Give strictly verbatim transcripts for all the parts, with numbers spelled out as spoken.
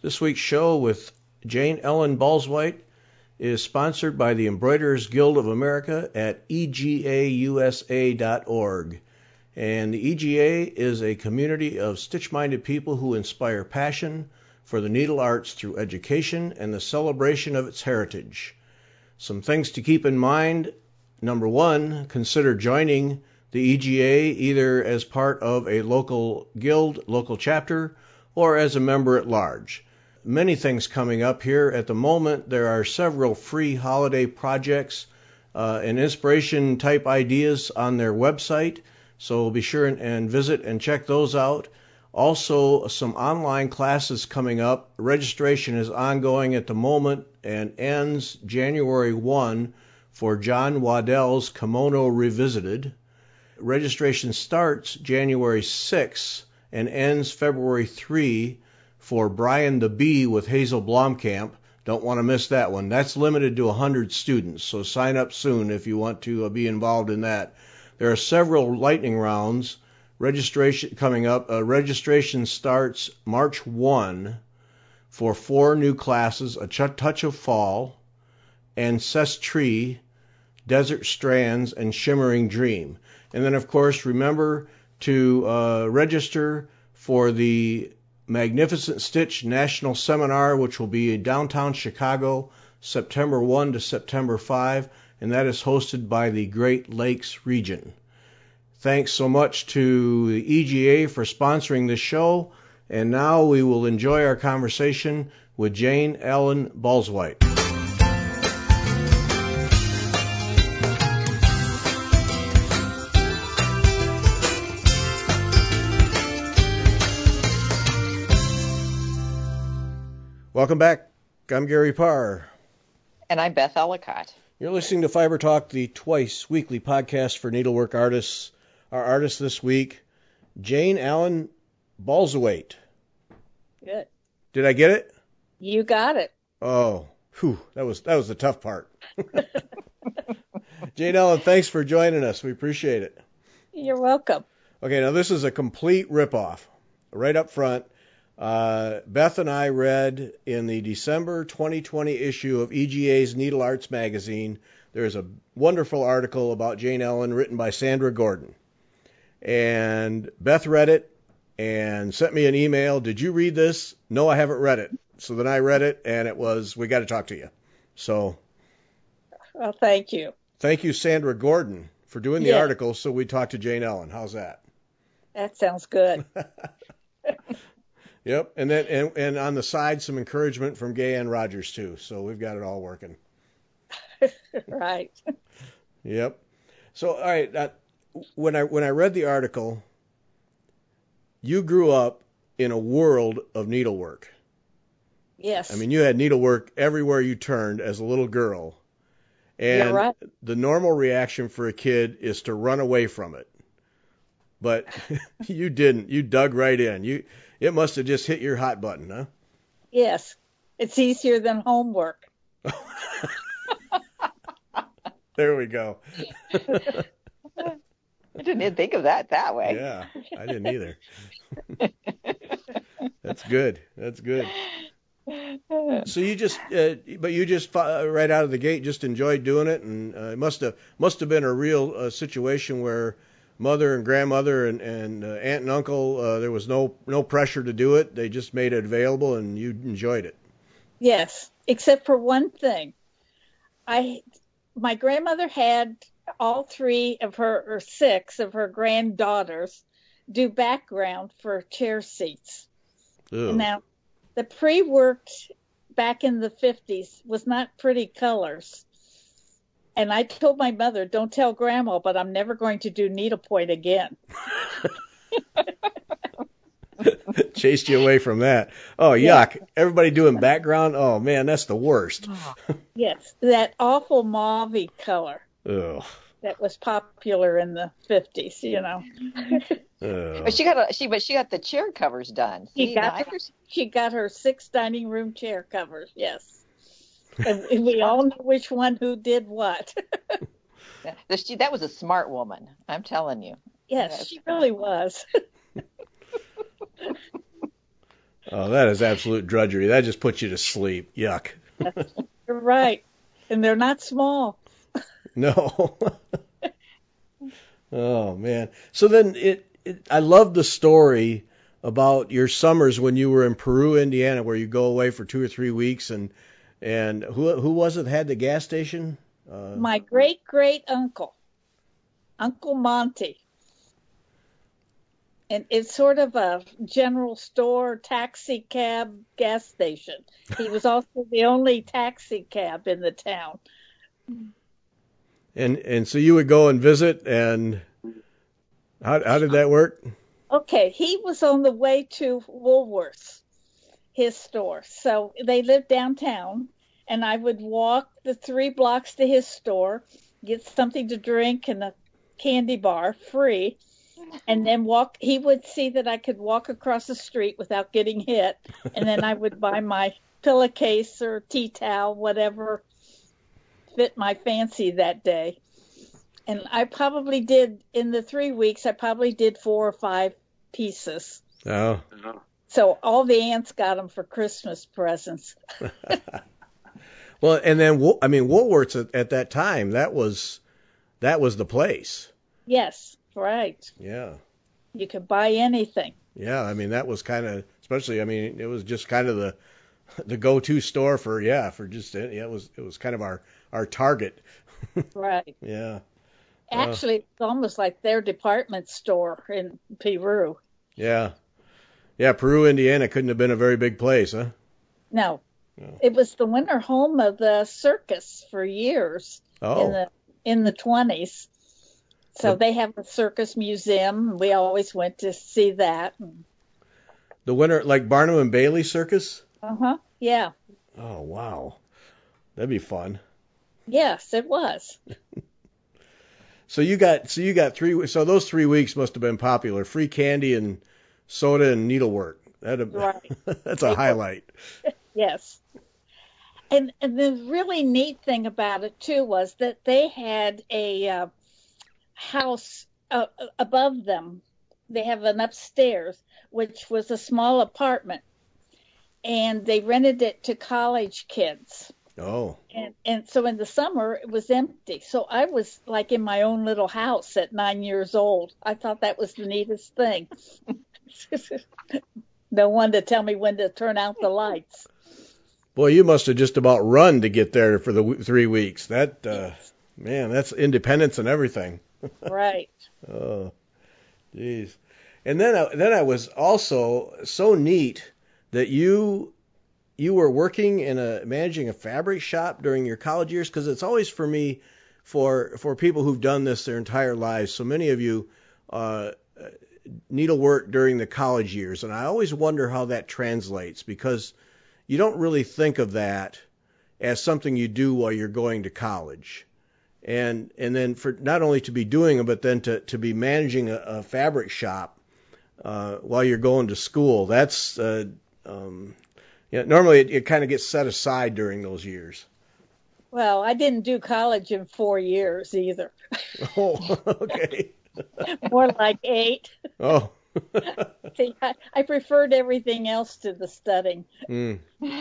This week's show with Jane Ellen Balswhite is sponsored by the Embroiderers Guild of America at E G A U S A dot org. And the E G A is a community of stitch-minded people who inspire passion for the needle arts through education and the celebration of its heritage. Some things to keep in mind. Number one, consider joining the E G A either as part of a local guild, local chapter, or as a member at large. Many things coming up here. At the moment, there are several free holiday projects uh, and inspiration type ideas on their website, so be sure and, and visit and check those out. Also, some online classes coming up. Registration is ongoing at the moment and ends January first for John Waddell's Kimono Revisited. Registration starts January sixth and ends February third for Brian the Bee with Hazel Blomkamp. Don't want to miss that one. That's limited to one hundred students, so sign up soon if you want to uh, be involved in that. There are several lightning rounds. Registration coming up. Uh, registration starts March first for four new classes: A Touch of Fall, Ancestry, Desert Strands, and Shimmering Dream. And then, of course, remember to uh, register for the Magnificent Stitch National Seminar, which will be in downtown Chicago, September first to September fifth, and that is hosted by the Great Lakes region. Thanks so much to the E G A for sponsoring this show, and now we will enjoy our conversation with Jane Ellen Balswhite. Welcome back. I'm Gary Parr. And I'm Beth Ellicott. You're listening to Fiber Talk, the twice weekly podcast for needlework artists. Our artist this week, Jane Ellen Balswhite. Good. Did I get it? You got it. Oh, whew, that was that was the tough part. Jane Ellen, thanks for joining us. We appreciate it. You're welcome. Okay, now this is a complete ripoff. Right up front. Uh, Beth and I read in the December twenty twenty issue of E G A's Needle Arts magazine, there's a wonderful article about Jane Ellen written by Sandra Gordon. And Beth read it and sent me an email. Did you read this? No, I haven't read it. So then I read it, and it was, we got to talk to you. So. Well, thank you. Thank you, Sandra Gordon, for doing the yeah. article so we talk to Jane Ellen. How's that? That sounds good. Yep, and then and, and on the side, some encouragement from Gay Ann Rogers, too. So we've got it all working. Right. Yep. So, all right, uh, when I when I read the article, you grew up in a world of needlework. Yes. I mean, you had needlework everywhere you turned as a little girl. And You're right. The normal reaction for a kid is to run away from it. But you didn't. You dug right in. You It must have just hit your hot button, huh? Yes. It's easier than homework. There we go. I didn't even think of that that way. Yeah, I didn't either. That's good. That's good. So you just, uh, but you just uh, right out of the gate just enjoyed doing it, and uh, it must have must have been a real uh, situation where mother and grandmother and, and uh, aunt and uncle, uh, there was no no pressure to do it. They just made it available, and you enjoyed it. Yes, except for one thing. I, my grandmother had all three of her, or six of her granddaughters do background for chair seats. Ew. Now, the pre-worked back in the fifties was not pretty colors. And I told my mother, don't tell Grandma, but I'm never going to do needlepoint again. Chased you away from that. Oh, yuck. Yeah. Everybody doing background? Oh, man, that's the worst. Yes, that awful mauve color. Ugh. That was popular in the fifties, you know. But she got a, she but she got the chair covers done. She See, got her, she got her six dining room chair covers. Yes. And we all know which one who did what. That was a smart woman, I'm telling you. Yes, she really was. Oh, that is absolute drudgery. That just puts you to sleep. Yuck. You're right. And they're not small. No. Oh, man. So then it, it, I love the story about your summers when you were in Peru, Indiana, where you go away for two or three weeks. And, and who, who was it that had the gas station? Uh, My great great uncle, Uncle Monty. And it's sort of a general store, taxi cab, gas station. He was also the only taxi cab in the town. and, and so you would go and visit, and how, how did that work? Okay, he was on the way to Woolworths, his store. So they lived downtown, and I would walk the three blocks to his store, get something to drink and a candy bar free, and then walk. He would see that I could walk across the street without getting hit, and then I would buy my pillowcase or tea towel, whatever fit my fancy that day. And I probably did, in the three weeks, I probably did four or five pieces. Oh. So all the aunts got them for Christmas presents. Well, and then, I mean, Woolworths at, at that time, that was that was the place. Yes, right. Yeah. You could buy anything. Yeah, I mean, that was kind of, especially, I mean, it was just kind of the the go-to store for, yeah, for just, yeah, it was it was kind of our, our target. Right. Yeah. Actually, it's almost like their department store in Peru. Yeah. Yeah, Peru, Indiana couldn't have been a very big place, huh? No. No. It was the winter home of the circus for years Oh. in the in the twenties. So Yep. they have a circus museum. We always went to see that. The winter, like Barnum and Bailey Circus? Uh-huh. Yeah. Oh, wow. That'd be fun. Yes, it was. So you got, so you got three, so those three weeks must have been popular. Free candy and soda and needlework. That'd, Right. That's a highlight. Yes. And, and the really neat thing about it, too, was that they had a uh, house uh, above them. They have an upstairs, which was a small apartment. And they rented it to college kids. Oh. And, and so in the summer, it was empty. So I was like in my own little house at nine years old. I thought that was the neatest thing. No one to tell me when to turn out the lights. Boy, you must have just about run to get there for the w- three weeks. That, uh, man, that's independence and everything. Right. Oh, jeez. And then, I, then I was also so neat that you you were working in a managing a fabric shop during your college years, because it's always for me for for people who've done this their entire lives. So many of you uh, needlework during the college years, and I always wonder how that translates, because you don't really think of that as something you do while you're going to college. And and then for not only to be doing it, but then to, to be managing a, a fabric shop uh, while you're going to school. That's uh, um, yeah, normally it, it kind of gets set aside during those years. Well, I didn't do college in four years either. Oh, okay. More like eight. Oh. See, I, I preferred everything else to the studying. Mm.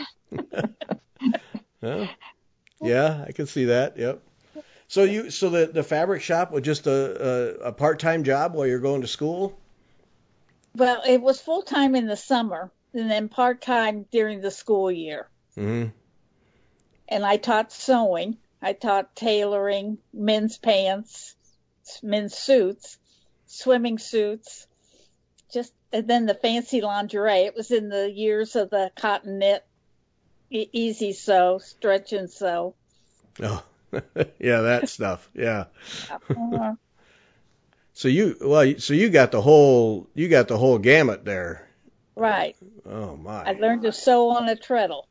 Huh? Yeah, I can see that. Yep. So you, so the, the fabric shop was just a, a, a part-time job while you're going to school? Well, it was full-time in the summer and then part-time during the school year. Mm-hmm. And I taught sewing. I taught tailoring, men's pants, men's suits, swimming suits, just, and then the fancy lingerie. It was in the years of the cotton knit, e- easy sew, stretch and sew. Oh. Yeah, that stuff. Yeah. Uh, So you, well, so you got the whole, you got the whole gamut there. right. Oh my. I learned to sew on a treadle.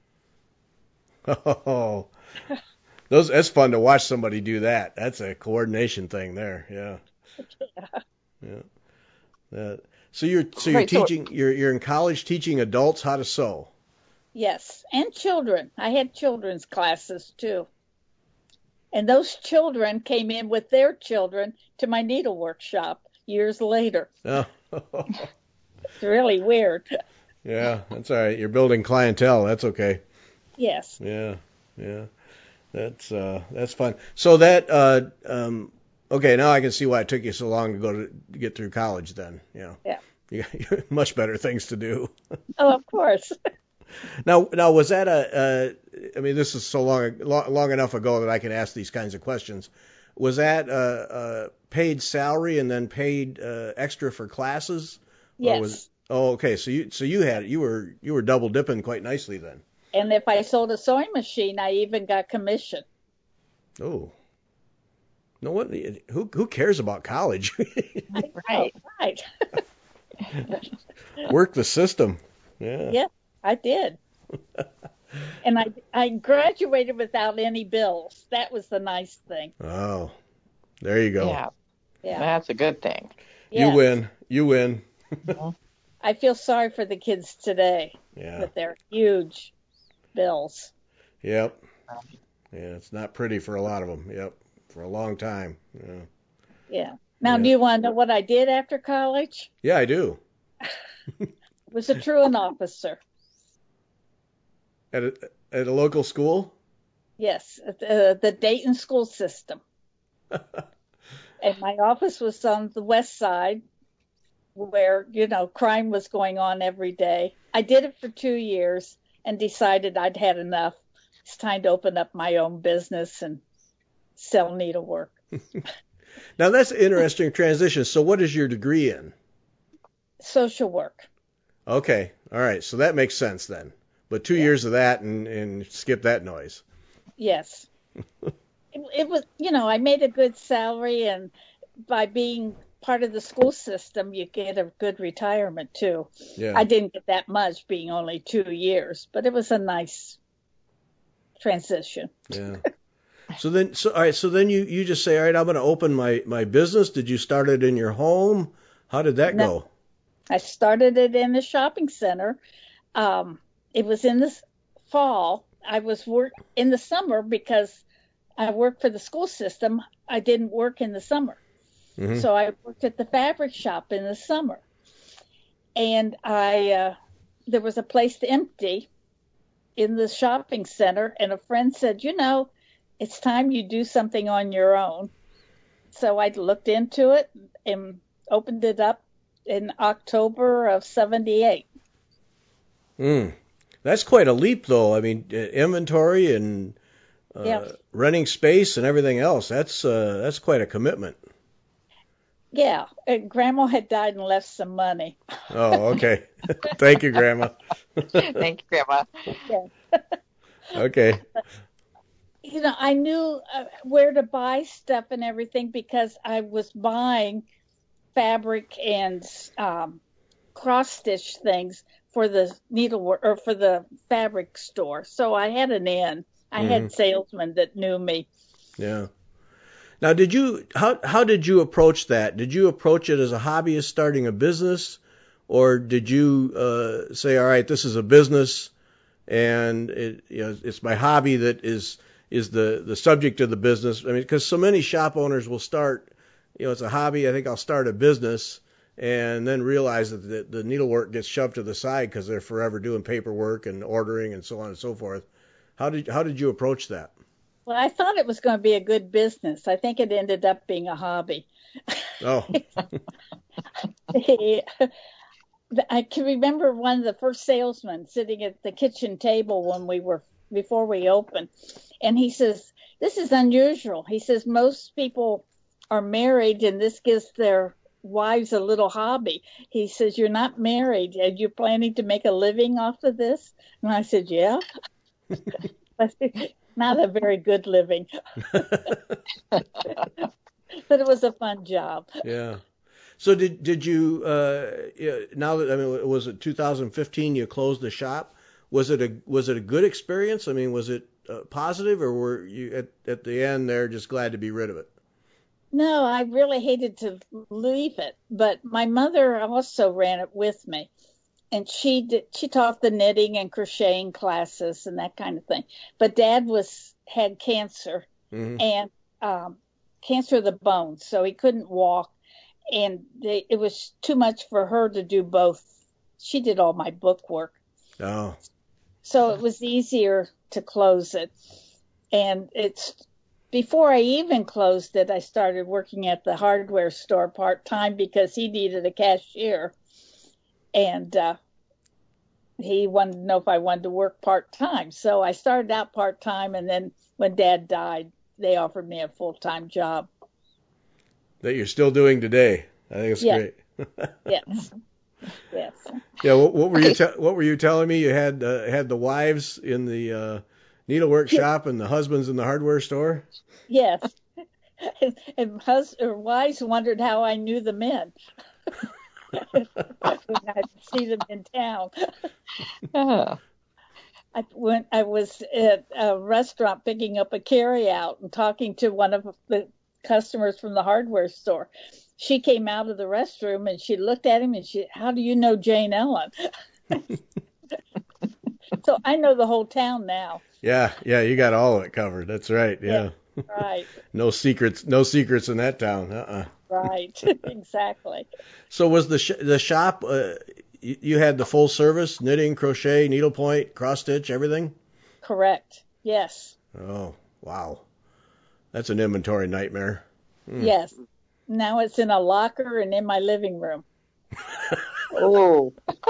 Oh, those, that's fun to watch somebody do that. That's a coordination thing there. Yeah. Yeah. Yeah. That, so you're, so you're Right, so- teaching, you're, you're in college teaching adults how to sew. Yes, and children. I had children's classes too. And those children came in with their children to my needlework shop years later. Oh. It's really weird. Yeah, that's all right. You're building clientele. That's okay. Yes. Yeah, yeah. That's uh, that's fun. So that uh, um, okay. Now I can see why it took you so long to go to, to get through college. Then, you know, Yeah. you got much better things to do. Oh, of course. Now, now was that a? Uh, I mean, this is so long, long long enough ago that I can ask these kinds of questions. Was that a, a paid salary and then paid uh, extra for classes? Yes. Or was, oh, okay. So you so you had you were you were double dipping quite nicely then. And if I sold a sewing machine, I even got commission. Oh. No what? Who who cares about college? Right. Right. Work the system. Yeah. Yeah, I did. And I I graduated without any bills. That was the nice thing. Oh, there you go. Yeah, Yeah. that's a good thing. You Yeah. win. You win. I feel sorry for the kids today Yeah. with their huge bills. Yep. Yeah, it's not pretty for a lot of them. Yep. For a long time. Yeah. Yeah. Now, Yeah. do you want to know what I did after college? Yeah, I do. Was a truant officer. At a, at a local school? Yes, at the, the Dayton school system. And my office was on the west side where, you know, crime was going on every day. I did it for two years and decided I'd had enough. It's time to open up my own business and sell needlework. Now, that's an interesting transition. So what is your degree in? Social work. Okay. All right. So that makes sense then. But two Yeah. years of that and, and skip that noise. Yes. it, it was, you know, I made a good salary, and by being part of the school system, you get a good retirement too. Yeah. I didn't get that much being only two years, but it was a nice transition. Yeah. So then, so all right. So then you, you just say, all right, I'm going to open my, my business. Did you start it in your home? How did that No. go? I started it in the shopping center. Um, it was in the s- fall. I was work in the summer because I worked for the school system. I didn't work in the summer. Mhm. So I worked at the fabric shop in the summer. And I uh, there was a place empty in the shopping center, and a friend said, you know, it's time you do something on your own. So I looked into it and opened it up in October of seventy-eight. Mm. That's quite a leap, though. I mean, uh, inventory and uh, Yeah. renting space and everything else. That's uh, that's quite a commitment. Yeah, and Grandma had died and left some money. Oh, okay. Thank you, Grandma. Thank you, Grandma. Yeah. Okay. You know, I knew uh, where to buy stuff and everything because I was buying fabric and um, cross stitch things for the needlework or for the fabric store. So I had an in. I Mhm. had salesmen that knew me. Yeah. Now, did you how how did you approach that? Did you approach it as a hobbyist starting a business, or did you uh, say, all right, this is a business, and it, you know, it's my hobby that is is the the subject of the business? I mean, because so many shop owners will start, you know, it's a hobby. I think I'll start a business, and then realize that the, the needlework gets shoved to the side because they're forever doing paperwork and ordering and so on and so forth. How did how did you approach that? Well, I thought it was going to be a good business. I think it ended up being a hobby. Oh, I can remember one of the first salesmen sitting at the kitchen table when we were before we opened, and he says, "This is unusual." He says, "Most people are married, and this gives their wives a little hobby." He says, "You're not married. Are you planning to make a living off of this?" And I said, "Yeah." Not a very good living, but it was a fun job. yeah. So did did you uh, yeah, now that I mean was it two thousand fifteen you closed the shop? Was it a was it a good experience? I mean, was it uh, positive, or were you at at the end there just glad to be rid of it? No, I really hated to leave it, but my mother also ran it with me, and she did, she taught the knitting and crocheting classes and that kind of thing. But Dad was had cancer Hmm. and um, cancer of the bones, so he couldn't walk, and they, it was too much for her to do both she did all my book work. Oh. So it was easier to close it. And it's before I even closed it, I started working at the hardware store part-time because he needed a cashier. And uh, he wanted to know if I wanted to work part-time. So I started out part-time, and then when Dad died, they offered me a full-time job. That you're still doing today. I think it's Yeah. great. Yes. Yes. Yeah. What, what were you te- What were you telling me? You had uh, had the wives in the uh, needlework shop and the husbands in the hardware store. Yes. And, and hus- or wives wondered how I knew the men. When I'd see them in town. Oh. I went. I was at a restaurant picking up a carryout and talking to one of the customers from the hardware store. She came out of the restroom and she looked at him and she, "How do you know Jane Ellen?" So I know the whole town now. Yeah. Yeah. You got all of it covered. That's right. Yeah. Yeah, right. No secrets. No secrets in that town. Uh-uh. Right. Exactly. So was the sh- the shop? Uh, you, you had the full service knitting, crochet, needlepoint, cross stitch, everything. Correct. Yes. Oh wow, that's an inventory nightmare. Hmm. Yes. Now it's in a locker and in my living room. Oh.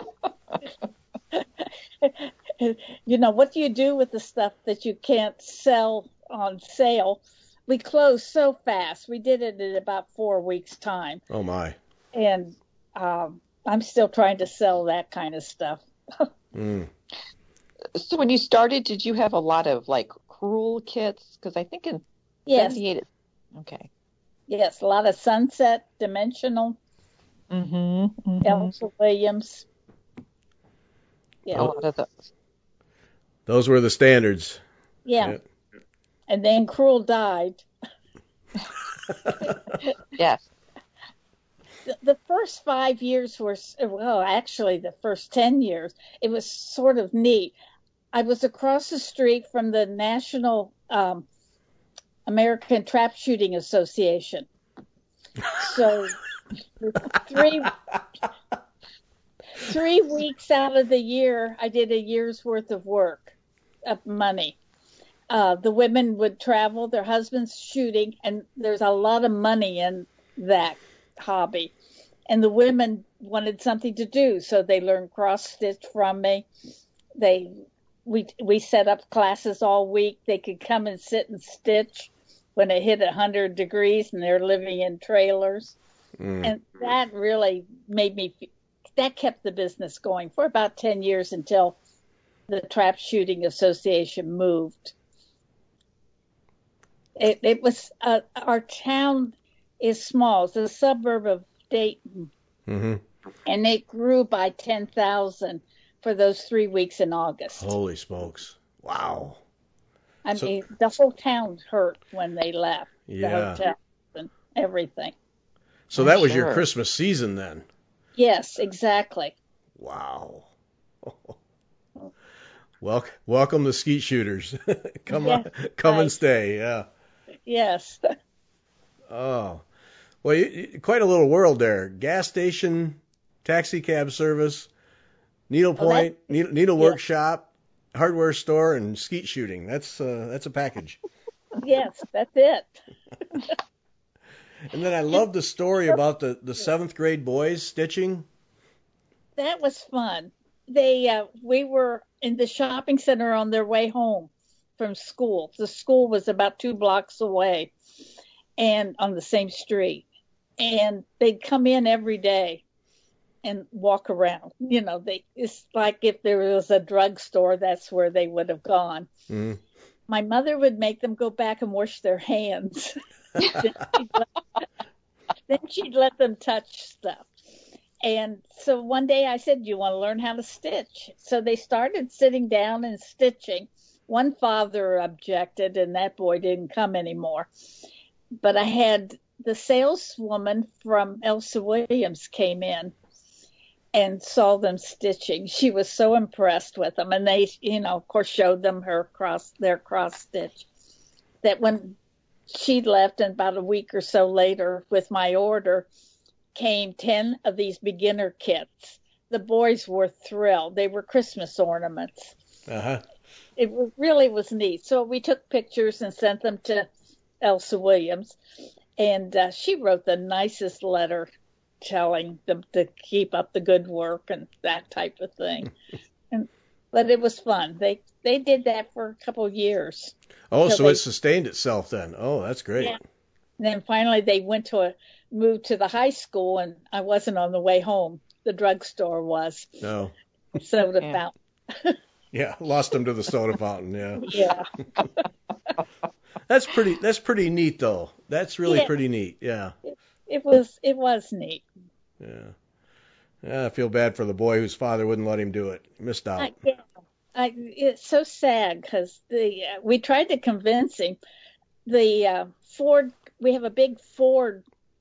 You know, what do you do with the stuff that you can't sell on sale? We closed so fast. We did it in about four weeks' time. Oh my. And um, I'm still trying to sell that kind of stuff. Mm. So when you started, did you have a lot of like crewel kits? Because I think in Yes. seventy-eight. It, okay. Yes, a lot of Sunset, Dimensional, Mm-hmm. mm-hmm. Elsa Williams. Yeah. A lot of those. Those were the standards. Yeah. Yeah. And then Cruel died. Yes. The, the first five years were, well, actually the first ten years, it was sort of neat. I was across the street from the National um, American Trap Shooting Association. So three three weeks out of the year, I did a year's worth of work, of money. Uh, the women would travel, their husbands shooting, and there's a lot of money in that hobby. And the women wanted something to do, so they learned cross stitch from me. They we we set up classes all week. They could come and sit and stitch when it hit one hundred degrees and they're living in trailers. Mm. And that really made me, that kept the business going for about ten years until the Trap Shooting Association moved. It, it was, uh, our town is small. It's a suburb of Dayton. Mm-hmm. And it grew by ten thousand for those three weeks in August. Holy smokes. Wow. I So- mean, the whole town hurt when they left. The Yeah. hotel and everything. So I'm that was your sure. Christmas season then. Yes, exactly. Wow. Wel- welcome the skeet shooters. come Yeah, on, come right. and stay. Yeah. Yes. Oh, well, you, you- quite a little world there. Gas station, taxi cab service, needlepoint, Oh, needle, needlework shop, hardware store, and skeet shooting. That's uh, that's a package. Yes, that's it. And then I love the story about the, the seventh grade boys stitching. That was fun. They uh, we were in the shopping center on their way home from school. The school was about two blocks away and on the same street. And they'd come in every day and walk around. You know, they it's like if there was a drugstore, that's where they would have gone. Mm. My mother would make them go back and wash their hands. then, she'd let, then she'd let them touch stuff. And so one day I said, "Do you want to learn how to stitch?" So they started sitting down and stitching. One father objected, and that boy didn't come anymore. But I had the saleswoman from Elsa Williams came in and saw them stitching. She was so impressed with them. And they, you know, of course, showed them her cross, their cross stitch. That when she left, and about a week or so later with my order, came ten of these beginner kits the boys were thrilled. They were Christmas ornaments. Uh-huh. It was, really was neat. So we took pictures and sent them to Elsa Williams, and uh, she wrote the nicest letter telling them to keep up the good work and that type of thing. and But it was fun. They they did that for a couple of years. Oh, so they, it sustained itself then. Oh, that's great. Yeah. And then finally they went to a moved to the high school, and I wasn't on the way home. The drugstore was. No. Soda Yeah. fountain. Yeah, lost them to the soda fountain. Yeah. Yeah. That's pretty. That's pretty neat, though. That's really Yeah. pretty neat. Yeah. It was it was neat. Yeah. Yeah. I feel bad for the boy whose father wouldn't let him do it. Missed out. I, yeah. I, it's so sad because the uh, we tried to convince him. The uh, Ford, we have a big Ford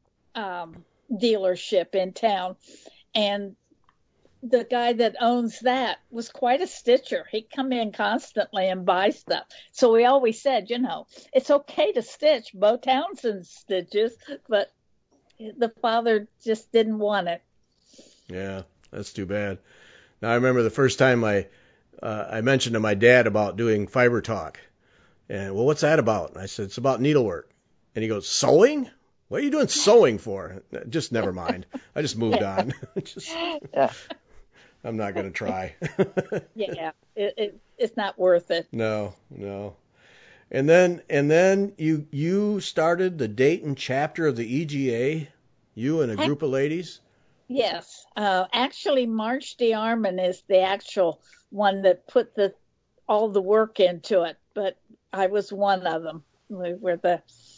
um, dealership in town, and the guy that owns that was quite a stitcher. He'd come in constantly and buy stuff. So we always said, you know, it's okay to stitch. Bo Townsend stitches, but the father just didn't want it. Yeah, that's too bad. Now I remember the first time I uh, I mentioned to my dad about doing Fiber Talk, and well, what's that about? And I said it's about needlework, and he goes, sewing? What are you doing sewing for? Just never mind. I just moved Yeah. on. just, Yeah. I'm not going to try. Yeah, it, it, it's not worth it. No, no. And then and then you you started the Dayton chapter of the E G A, you and a group of ladies. Yes, uh, actually, Marge DeArmond is the actual one that put the all the work into it, but I was one of them. We were the,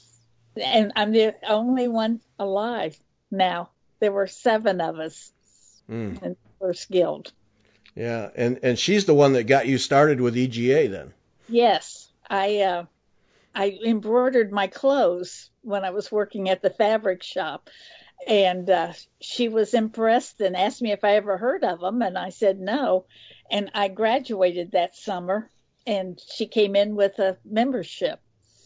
and I'm the only one alive now. There were seven of us Mm. in the first guild. Yeah, and and she's the one that got you started with E G A then. Yes, I uh, I embroidered my clothes when I was working at the fabric shop. And uh, she was impressed and asked me if I ever heard of them, and I said no. And I graduated that summer, and she came in with a membership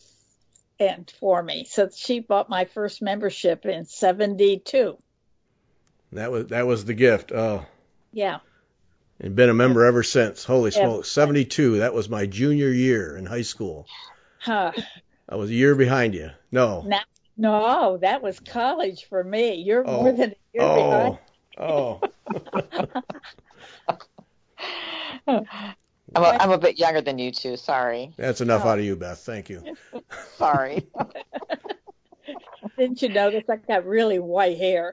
and for me. So she bought my first membership in seventy-two. That was that was the gift. Oh, Yeah. and been a member ever since. Holy Yeah. smokes, seventy-two. That was my junior year in high school. Huh. I was a year behind you. No. Now, no, that was college for me. You're Oh. more than a year behind. Oh. Oh. I'm a, I'm a bit younger than you two. Sorry. That's enough Oh. out of you, Beth. Thank you. Sorry. Didn't you notice I got really white hair?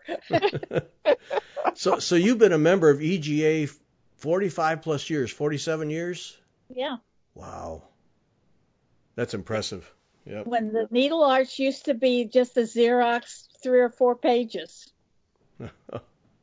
So so you've been a member of E G A forty-five plus years, forty-seven years? Yeah. Wow. That's impressive. Yep. When the needle arch used to be just a Xerox three or four pages. Uh,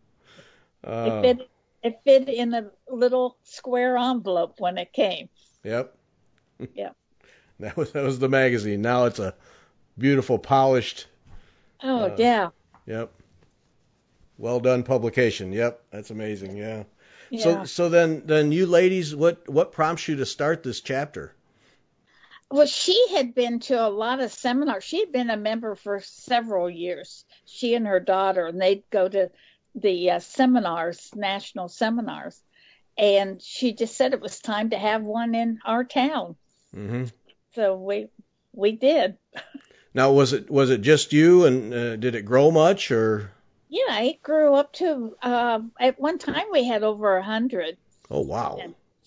It fit, it fit in a little square envelope when it came. Yep. Yeah. That was that was the magazine. Now it's a beautiful, polished. Oh, Uh, yeah. Yep. Well done publication. Yep. That's amazing. Yeah. Yeah. So so then then you ladies, what what prompts you to start this chapter? Well, she had been to a lot of seminars. She had been a member for several years, she and her daughter, and they'd go to the uh, seminars, national seminars. And she just said it was time to have one in our town. Mm-hmm. So we we did. Now was it was it just you, and uh, did it grow much, or? Yeah, it grew up to, uh, at one time we had over a hundred. Oh wow.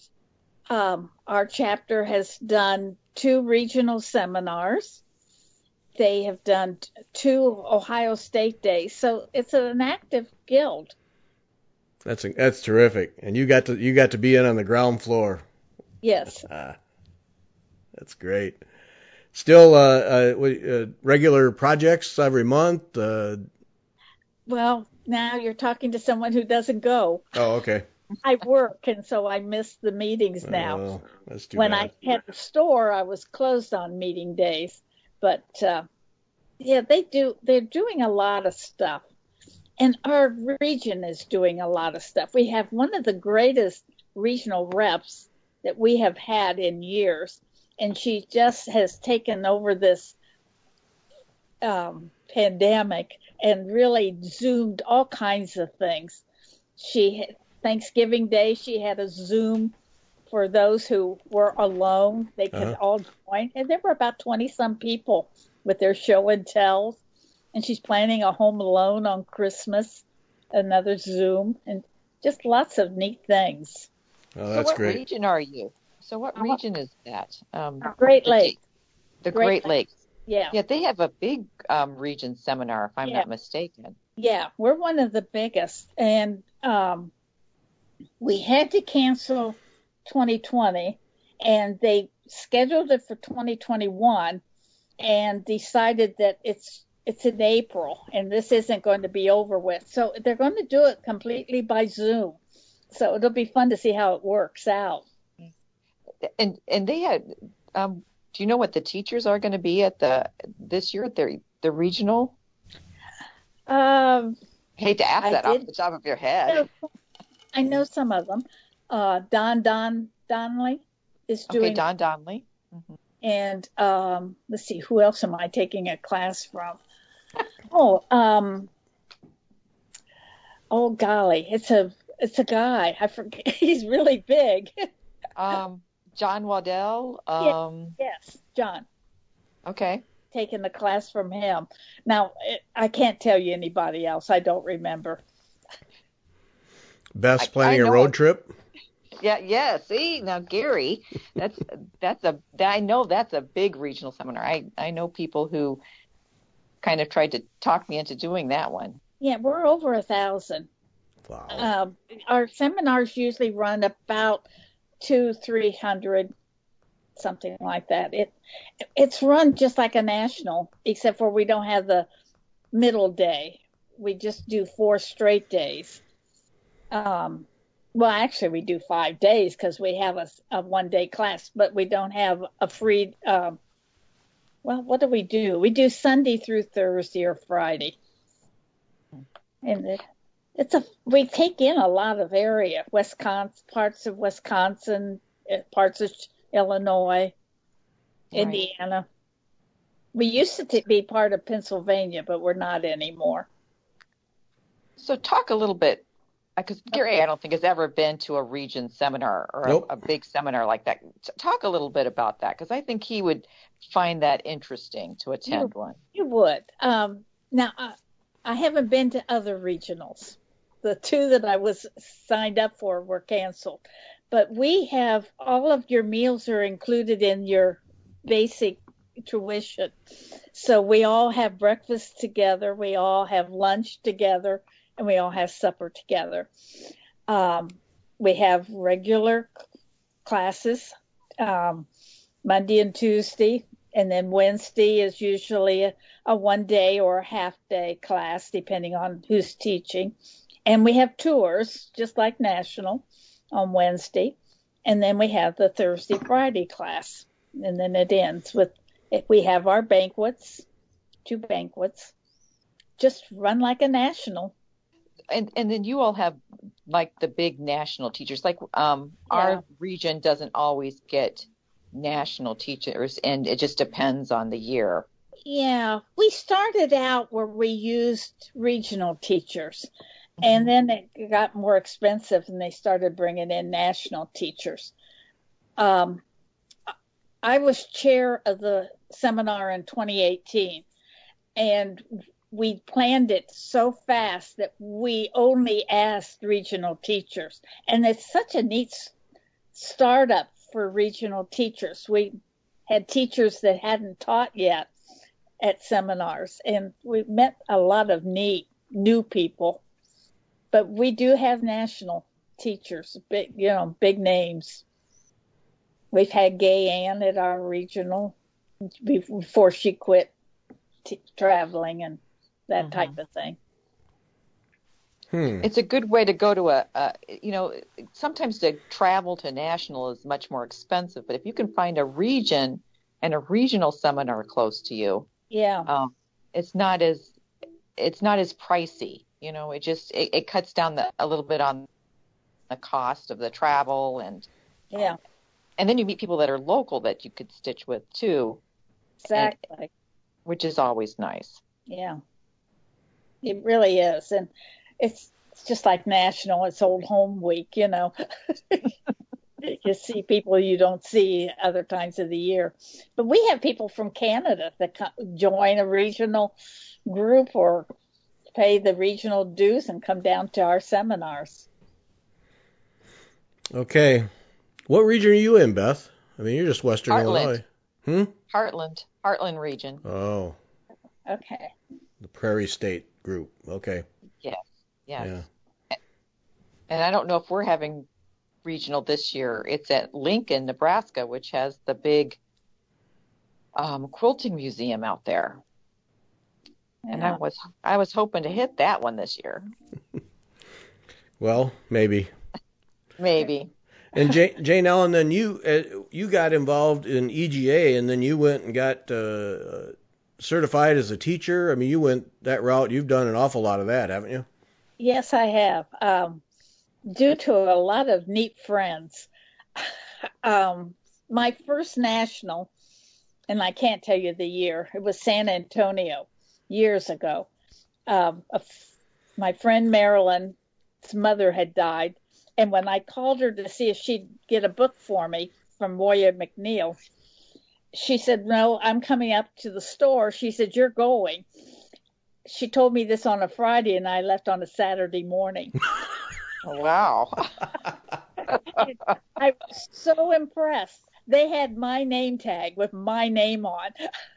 Um, our chapter has done two regional seminars. They have done t- two Ohio State days. So it's an active guild. That's that's terrific. And you got to you got to be in on the ground floor. Yes. Ah, that's great. Still uh, uh, w- uh, regular projects every month. Uh, Well, now you're talking to someone who doesn't go. oh, okay. I work, and so I miss the meetings now. Oh, that's too When bad. I had the store, I was closed on meeting days. But uh, yeah, they do. They're doing a lot of stuff, and our region is doing a lot of stuff. We have one of the greatest regional reps that we have had in years, and she just has taken over this um, pandemic and really zoomed all kinds of things. She Thanksgiving Day, she had a Zoom for those who were alone. They could Uh-huh. all join. And there were about twenty some people with their show and tells. And she's planning a Home Alone on Christmas, another Zoom, and just lots of neat things. Oh, So that's what great. region are you? So what Uh, region is that? Um, Great the, Lake. the Great Great Lakes. Yeah. Yeah, they have a big um, region seminar, if I'm Yeah. not mistaken. Yeah. We're one of the biggest. And um, we had to cancel twenty twenty, and they scheduled it for twenty twenty-one and decided that it's it's in April and this isn't going to be over with. So they're going to do it completely by Zoom. So it'll be fun to see how it works out. And and they had, um, do you know what the teachers are going to be at the this year at the the regional? Um, Hate to ask I that off did. the top of your head. I know some of them. Uh, Don Don Donnelly is Okay, doing, Don Donnelly. hmm and um, let's see, who else am I taking a class from? Oh, um, oh golly, it's a it's a guy. I forget. He's really big. Um, John Waddell. Yeah, Um, yes, John. okay. Taking the class from him. Now, it, I can't tell you anybody else. I don't remember. Best I, planning I a know road it. trip? Yeah, yeah. See, now Gary, that's that's a I know that's a big regional seminar. I I know people who kind of tried to talk me into doing that one. Yeah, we're over a thousand. Wow. Um, our seminars usually run about two, three hundred, something like that. It it's run just like a national, except for we don't have the middle day. We just do four straight days. Um, well, actually, we do five days because we have a, a one day class, but we don't have a free. Um, well, what do we do? We do Sunday through Thursday or Friday, and it, it's a we take in a lot of area, Wisconsin, parts of Wisconsin, eh, parts of Illinois, Right. Indiana. We used to t- be part of Pennsylvania, but we're not anymore. So talk a little bit, because Gary, I don't think has ever been to a region seminar or a, Nope. a big seminar like that. T- Talk a little bit about that, because I think he would find that interesting to attend one. You would. Um, now, I, I haven't been to other regionals. The two that I was signed up for were canceled. But we have all of your meals are included in your basic tuition. So we all have breakfast together, we all have lunch together, and we all have supper together. Um, we have regular classes, um, Monday and Tuesday, and then Wednesday is usually a, a one day or a half day class, depending on who's teaching. And we have tours, just like National, on Wednesday. And then we have the Thursday, Friday class. And then it ends with, if we have our banquets, two banquets, just run like a national. And and then you all have like the big national teachers. Like um, Yeah. our region doesn't always get national teachers, and it just depends on the year. Yeah, we started out where we used regional teachers, and then it got more expensive, and they started bringing in national teachers. Um, I was chair of the seminar in twenty eighteen, and we planned it so fast that we only asked regional teachers. And it's such a neat s- startup for regional teachers. We had teachers that hadn't taught yet at seminars, and we met a lot of neat new people. But we do have national teachers, big, you know, big names. We've had Gay Ann at our regional before she quit t- traveling and that Mhm. type of thing. Hmm. It's a good way to go to a, a, you know, sometimes to travel to national is much more expensive, but if you can find a region and a regional seminar close to you, Yeah, um, it's not as, it's not as pricey. You know, it just, it, it cuts down the, a little bit on the cost of the travel, and, yeah, and then you meet people that are local that you could stitch with too, and exactly. which is always nice. Yeah, it really is. And it's it's just like national. It's Old Home Week, you know. You see people you don't see other times of the year. But we have people from Canada that co- join a regional group or pay the regional dues and come down to our seminars. Okay. What region are you in, Beth? I mean, you're just Western Heartland. Illinois. Hmm? Heartland. Heartland region. Oh, Okay. the Prairie State group. Okay. Yes. Yes. Yeah. And I don't know if we're having regional this year. It's at Lincoln, Nebraska, which has the big um, quilting museum out there. And I Yeah. was I was hoping to hit that one this year. Well, maybe. Maybe. And Jane, Jane Ellen, then you uh, you got involved in E G A, and then you went and got uh, certified as a teacher. I mean, you went that route. You've done an awful lot of that, haven't you? Yes, I have. Um, due to a lot of neat friends. Um, my first national, and I can't tell you the year, it was San Antonio years ago. Um, a f- my friend Marilyn's mother had died, and when I called her to see if she'd get a book for me from Moya McNeil, she said, "No, I'm coming up to the store." She said, "You're going." She told me this on a Friday, and I left on a Saturday morning. Wow. I was so impressed. They had my name tag with my name on.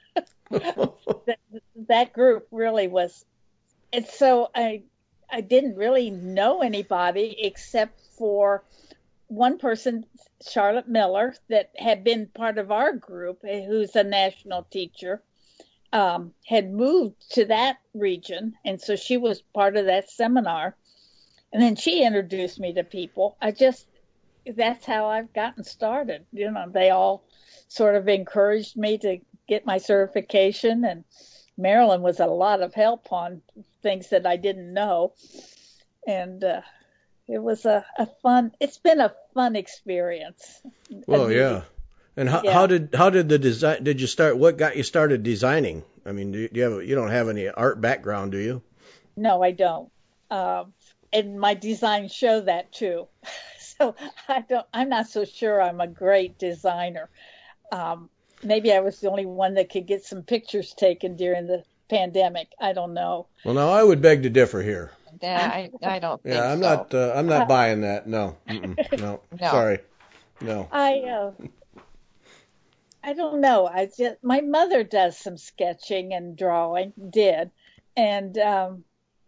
that, that group really was. And so I, I didn't really know anybody except for one person, Charlotte Miller, that had been part of our group, who's a national teacher, um, had moved to that region. And so she was part of that seminar. And then she introduced me to people. I just, that's how I've gotten started. You know, they all sort of encouraged me to get my certification. And Marilyn was a lot of help on things that I didn't know. And uh, it was a, a fun, it's been a fun experience. Well, yeah. And how, Yeah. how did how did the design? Did you start? What got you started designing? I mean, do you, do you have? You don't have any art background, do you? No, I don't. Um, and my designs show that too. So I don't. I'm not so sure I'm a great designer. Um, maybe I was the only one that could get some pictures taken during the pandemic. I don't know. Well, now I would beg to differ here. Yeah, I, I don't think Yeah, I'm so. not. Uh, I'm not buying that. No. Mm-mm, no. No. Sorry. No. I uh, I don't know. I just my mother does some sketching and drawing, did, and um,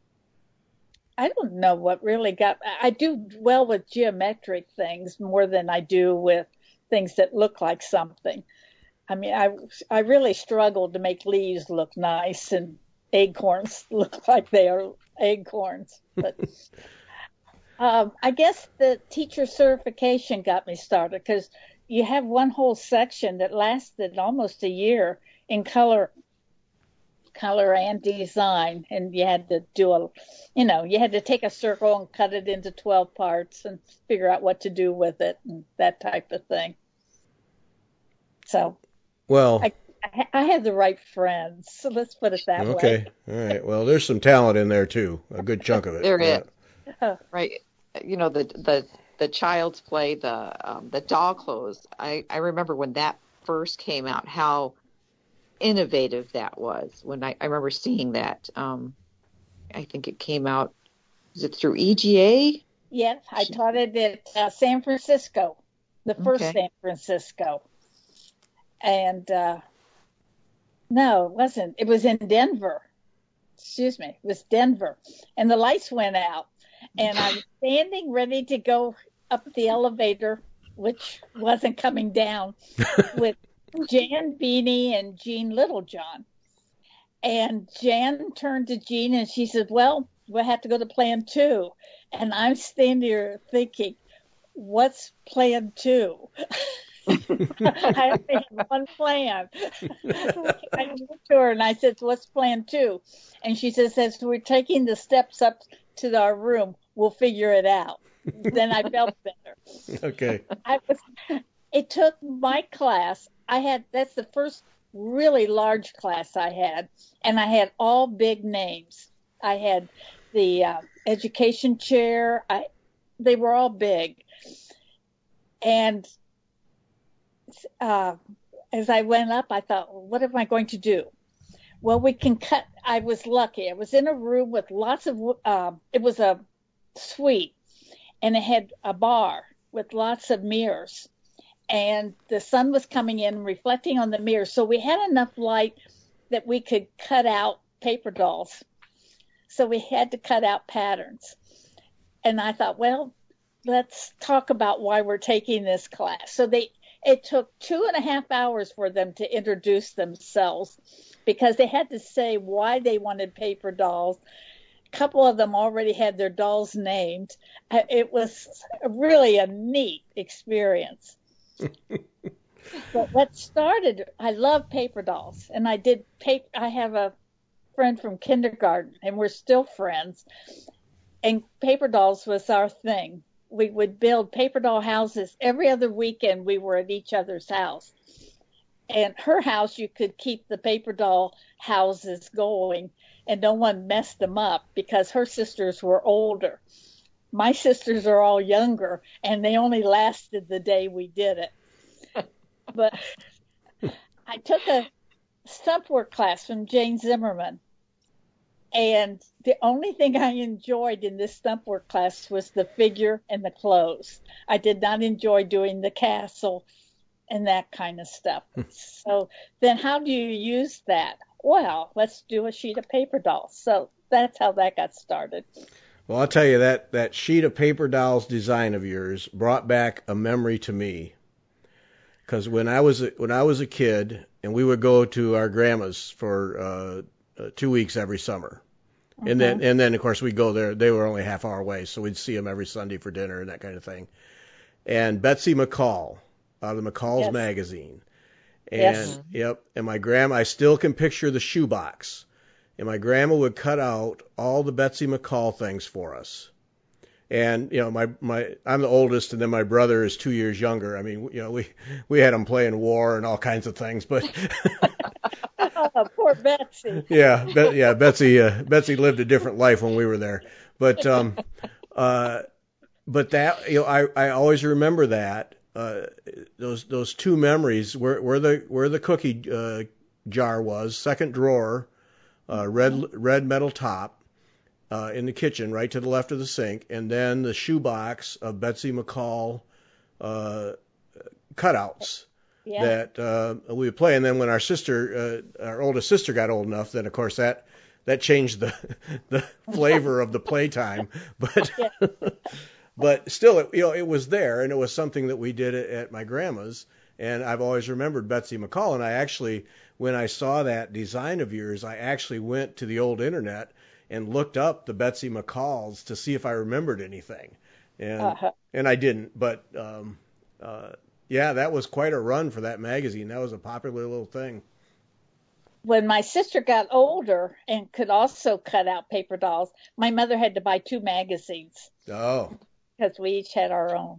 I don't know what really got. I do well with geometric things more than I do with things that look like something. I mean, I I really struggled to make leaves look nice and acorns look like they are acorns. But um, I guess the teacher certification got me started because you have one whole section that lasted almost a year in color, color and design, and you had to do a, you know, you had to take a circle and cut it into twelve parts and figure out what to do with it and that type of thing. So Well. I, I, I had the right friends, so let's put it that Okay. way. All right. Well, there's some talent in there too. A good chunk of it. There Yeah. is. Right. You know, the the the Child's Play, the um, the doll clothes. I I remember when that first came out, how innovative that was. When I I remember seeing that. Um, I think it came out. Was it through E G A? Yes, I taught it at uh, San Francisco, the first Okay. San Francisco. And uh, no, it wasn't. It was in Denver. Excuse me. It was Denver. And the lights went out. And I was standing ready to go up the elevator, which wasn't coming down, with Jan Beanie and Jean Littlejohn. And Jan turned to Jean and she said, "Well, we'll have to go to plan two." And I'm standing here thinking, what's plan two? I only had one plan. I went to her and I said, "What's plan two?" And she says, "As we're taking the steps up to our room, we'll figure it out." Then I felt better. Okay. I was. It took my class. I had that's the first really large class I had, and I had all big names. I had the uh, education chair. I, they were all big. And uh, as I went up, I thought, well, what am I going to do? Well, we can cut. I was lucky. I was in a room with lots of, uh, it was a suite, and it had a bar with lots of mirrors. And the sun was coming in, reflecting on the mirrors. So we had enough light that we could cut out paper dolls. So we had to cut out patterns. And I thought, well, let's talk about why we're taking this class. So they, it took two and a half hours for them to introduce themselves because they had to say why they wanted paper dolls. A couple of them already had their dolls named. It was really a neat experience. But what started, I love paper dolls, and I did paper. I have a friend from kindergarten, and we're still friends. And paper dolls was our thing. We would build paper doll houses every other weekend. We were at each other's house, and her house you could keep the paper doll houses going, and no one messed them up because her sisters were older. My sisters are all younger, and they only lasted the day we did it. But I took a stump work class from Jane Zimmerman, and the only thing I enjoyed in this stump work class was the figure and the clothes. I did not enjoy doing the castle and that kind of stuff. So then how do you use that? Well, let's do a sheet of paper doll. So that's how that got started. Well, I'll tell you that that sheet of paper dolls design of yours brought back a memory to me. Because when I was a, when I was a kid, and we would go to our grandma's for uh, uh, two weeks every summer, mm-hmm. and then and then of course we'd go there. They were only a half hour away, so we'd see them every Sunday for dinner and that kind of thing. And Betsy McCall out of McCall's yes. magazine, and yes. yep, and my grandma, I still can picture the shoebox. And my grandma would cut out all the Betsy McCall things for us. And, you know, my, my, I'm the oldest, and then my brother is two years younger. I mean, you know, we, we had him playing war and all kinds of things, but. Oh, poor Betsy. Yeah. Be, yeah. Betsy, uh, Betsy lived a different life when we were there. But, um, uh, but that, you know, I, I always remember that, uh, those, those two memories where, where the, where the cookie, uh, jar was, second drawer. Uh, red red metal top uh, in the kitchen, right to the left of the sink, and then the shoebox of Betsy McCall uh, cutouts yeah. that uh, we would play. And then when our sister, uh, our oldest sister, got old enough, then of course that that changed the the flavor of the playtime. But yeah. but still, it, you know, it was there, and it was something that we did at my grandma's. And I've always remembered Betsy McCall, and I actually, when I saw that design of yours, I actually went to the old internet and looked up the Betsy McCalls to see if I remembered anything. And uh-huh. and I didn't, but um, uh, yeah, that was quite a run for that magazine. That was a popular little thing. When my sister got older and could also cut out paper dolls, my mother had to buy two magazines. Oh. Because we each had our own.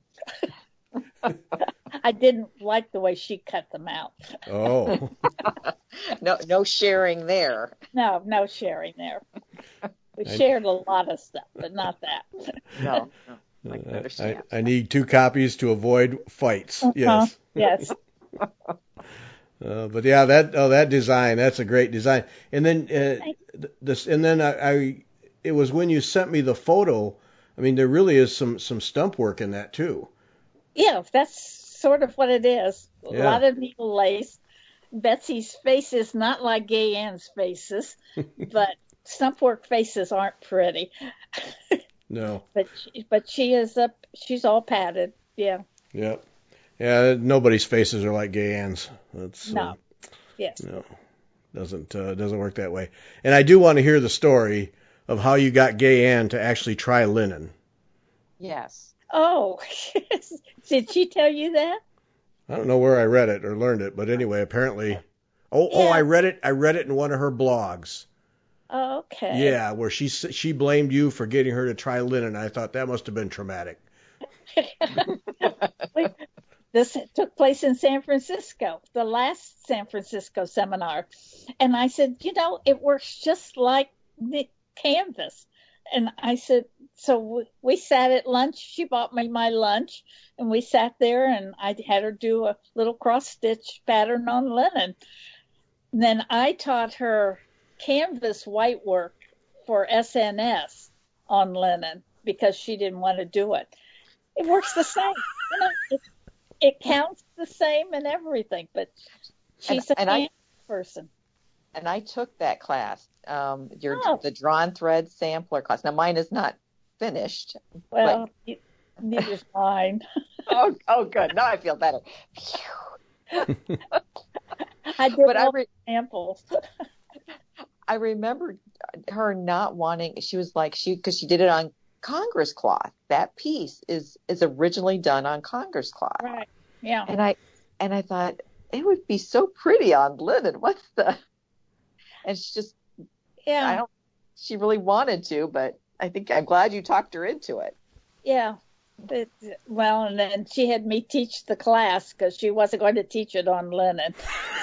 I didn't like the way she cut them out. Oh. no, no sharing there. No, no sharing there. We I, shared a lot of stuff, but not that. No, no I, can understand. I, I need two copies to avoid fights. Uh-huh. Yes. Yes. uh, but yeah, that oh, that design, that's a great design. And then uh, this, and then I, I, it was when you sent me the photo. I mean, there really is some some stump work in that too. Yeah, that's sort of what it is. A yeah. lot of needle lace. Betsy's face is not like Gay Ann's faces, but stump work faces aren't pretty. No. But she, but she is up. She's all padded. Yeah. Yeah. Yeah. Nobody's faces are like Gay Ann's. That's no. Uh, yes. No. Doesn't uh, doesn't work that way. And I do want to hear the story of how you got Gay Ann to actually try linen. Yes. Oh, did she tell you that? I don't know where I read it or learned it, but anyway, apparently. Oh, yeah. oh, I read it. I read it in one of her blogs. Oh, okay. Yeah, where she she blamed you for getting her to try linen. I thought that must have been traumatic. This took place in San Francisco, the last San Francisco seminar, and I said, you know, it works just like the canvas. And I said, so we, we sat at lunch. She bought me my lunch, and we sat there, and I had her do a little cross stitch pattern on linen. And then I taught her canvas white work for S N S on linen because she didn't want to do it. It works the same. You know, it, it counts the same and everything, but she's and, a and canvas I, person. And I took that class, um, your Oh. the Drawn Thread Sampler class. Now mine is not finished. Well, but... neither's mine. oh, oh, good. Now I feel better. I did but all I re- samples. I remember her not wanting. She was like she because she did it on Congress cloth. That piece is is originally done on Congress cloth. Right. Yeah. And I and I thought it would be so pretty on linen. What's the? And she just yeah. I don't. She really wanted to, but I think I'm glad you talked her into it. Yeah. It, well, and then she had me teach the class because she wasn't going to teach it on linen.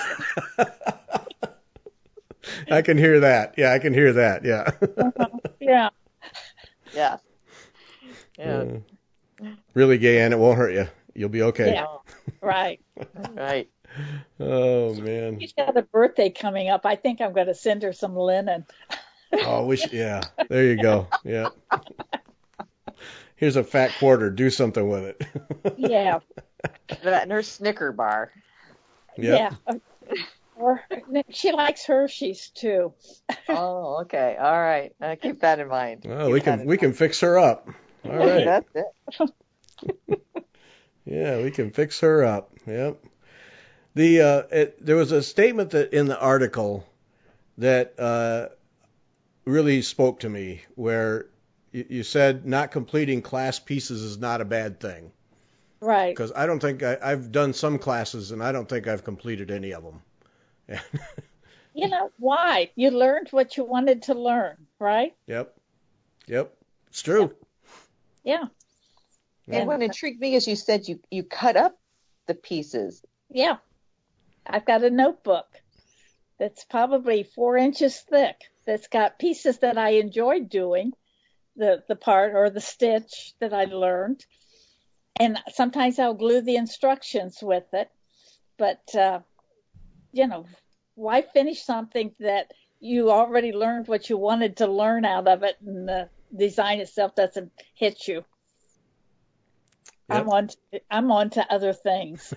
I can hear that. Yeah, I can hear that. Yeah. uh-huh. Yeah. Yeah. Yeah. Uh, really, Gay Ann, it won't hurt you. You'll be okay. Yeah. Right. Right. Oh man. She's got a birthday coming up. I think I'm going to send her some linen. Oh, we should, yeah. There you go. Yeah. Here's a fat quarter. Do something with it. Yeah. That and her Snicker bar. Yep. Yeah. Or she likes Hershey's too. Oh, okay. All right. Uh, keep that in mind. Well, keep we can we mind. can fix her up. All right. That's it. Yeah, we can fix her up. Yep. The uh, it, there was a statement that in the article that uh, really spoke to me, where you, you said not completing class pieces is not a bad thing. Right. Because I don't think I, I've done some classes and I don't think I've completed any of them. You know why? You learned what you wanted to learn, right? Yep. Yep. It's true. Yeah. And what intrigued me is you said you, you cut up the pieces. Yeah. I've got a notebook that's probably four inches thick that's got pieces that I enjoyed doing, the, the part or the stitch that I learned. And sometimes I'll glue the instructions with it. But, uh, you know, why finish something that you already learned what you wanted to learn out of it and the design itself doesn't hit you? Yep. I'm on. To, I'm on to other things.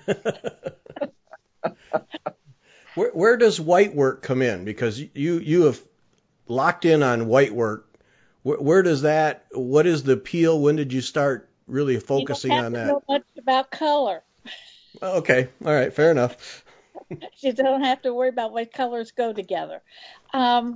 where, where does white work come in? Because you you have locked in on white work. Where, where does that? What is the appeal? When did you start really focusing you don't have on to that? Know much about color. Okay. All right. Fair enough. You don't have to worry about what colors go together. Um,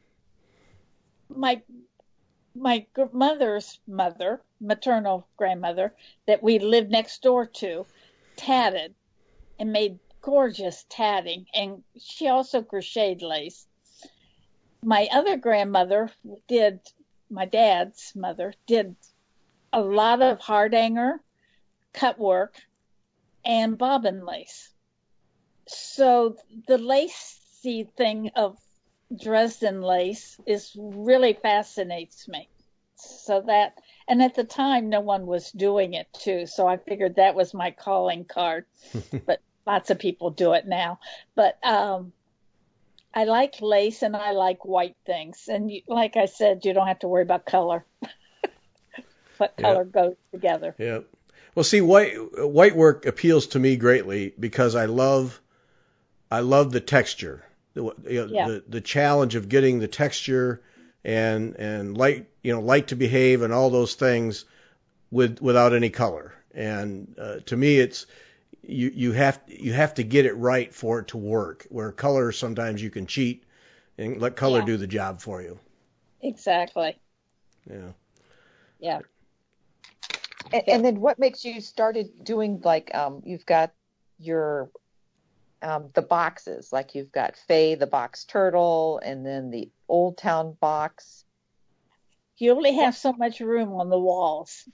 my my mother's mother, maternal grandmother, that we lived next door to, tatted and made gorgeous tatting, and she also crocheted lace. My other grandmother did, my dad's mother did a lot of hardanger, cut work, and bobbin lace. So the lacy thing of Dresden lace is really fascinates me. So that, and at the time, no one was doing it too. So I figured that was my calling card. But lots of people do it now. But um, I like lace and I like white things. And you, like I said, you don't have to worry about color. What color yep. goes together. Yep. Well, see, white white work appeals to me greatly because I love I love the texture, the you know, yeah. the, the challenge of getting the texture and and light you know light to behave and all those things with without any color. And uh, to me, it's you you have you have to get it right for it to work. Where color sometimes you can cheat and let color yeah. do the job for you. Exactly. Yeah. Yeah. And, and then what makes you started doing like um you've got your um the boxes, like you've got Faye the box turtle and then the Old Town box. You only have so much room on the walls.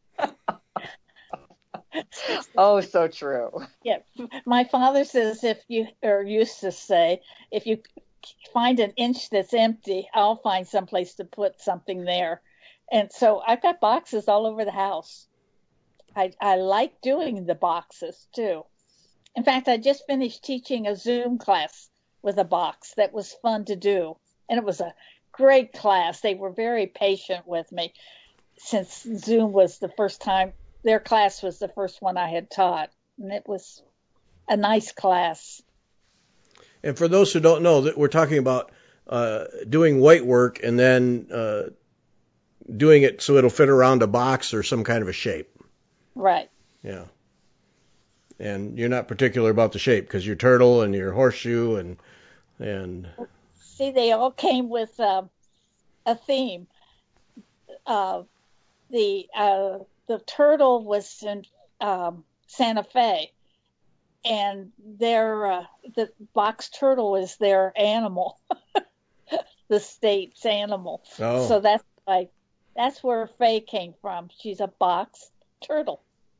Oh, so true. Yeah. My father says if you or used to say if you find an inch that's empty, I'll find someplace to put something there. And so I've got boxes all over the house. I, I like doing the boxes too. In fact, I just finished teaching a Zoom class with a box that was fun to do. And it was a great class. They were very patient with me since Zoom was the first time, their class was the first one I had taught. And it was a nice class. And for those who don't know, that we're talking about uh, doing white work and then uh, doing it so it'll fit around a box or some kind of a shape. Right. Yeah. And you're not particular about the shape because your turtle and your horseshoe and and. See, they all came with uh, a theme. Uh, the uh, the turtle was in um, Santa Fe, and their uh, the box turtle is their animal, the state's animal. Oh. So that's like that's where Faye came from. She's a box turtle.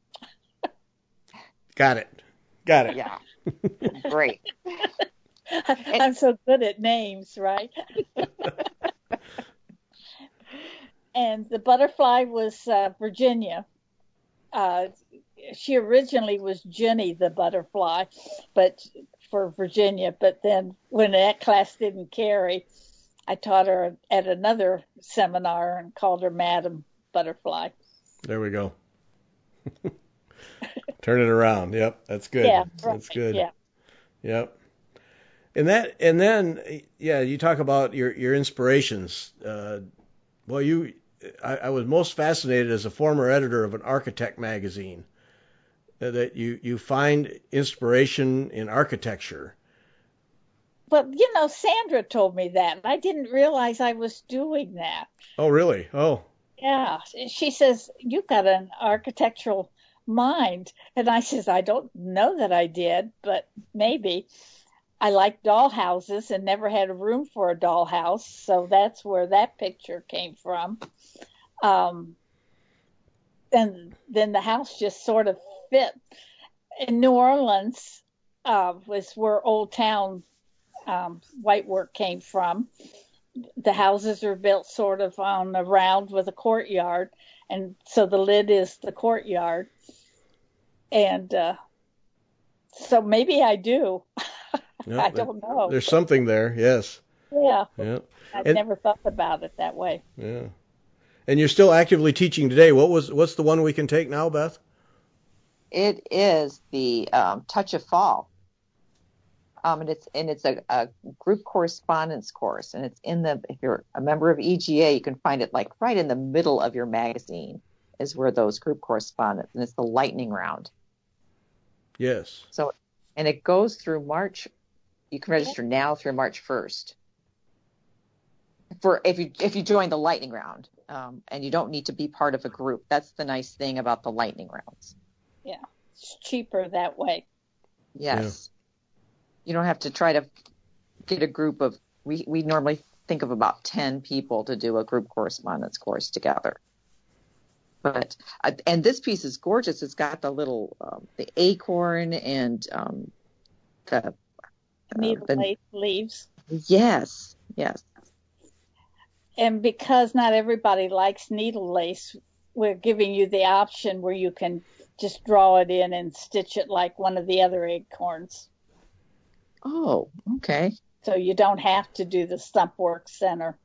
Got it. Got it. Yeah. Great. I'm so good at names, right? And the butterfly was uh, Virginia. Uh, she originally was Jenny the butterfly, but for Virginia. But then when that class didn't carry, I taught her at another seminar and called her Madam Butterfly. There we go. Turn it around. Yep, that's good. Yeah, that's good. Yeah. Yep. And that, and then, yeah, you talk about your your inspirations. Uh, well, you, I, I was most fascinated as a former editor of an architect magazine uh, that you you find inspiration in architecture. Well, you know, Sandra told me that. I didn't realize I was doing that. Oh, really? Oh. Yeah. She says, you've got an architectural mind. And I says, I don't know that I did, but maybe. I like dollhouses and never had a room for a dollhouse. So that's where that picture came from. Um, and then the house just sort of fit. In New Orleans uh, was where Old Town um, white work came from. The houses are built sort of on a round with a courtyard. And so the lid is the courtyard. And uh, so maybe I do. Yep, I don't know. There's something there, yes. Yeah. Yeah. I've And- never thought about it that way. Yeah. And you're still actively teaching today. What was what's the one we can take now, Beth? It is the um, Touch of Fall. Um, and it's and it's a, a group correspondence course, and it's in the if you're a member of E G A, you can find it like right in the middle of your magazine is where those group correspondence, and it's the lightning round. Yes. So, and it goes through March. You can register now through March first. For if you if you join the lightning round, um, and you don't need to be part of a group. That's the nice thing about the lightning rounds. Yeah, it's cheaper that way. Yes. You don't have to try to get a group of, we, we normally think of about ten people to do a group correspondence course together. But, uh, and this piece is gorgeous. It's got the little, um, the acorn and um, the, uh, Needle the lace leaves. Yes, yes. And because not everybody likes needle lace, we're giving you the option where you can just draw it in and stitch it like one of the other acorns. Oh, okay. So you don't have to do the Stump Work Center.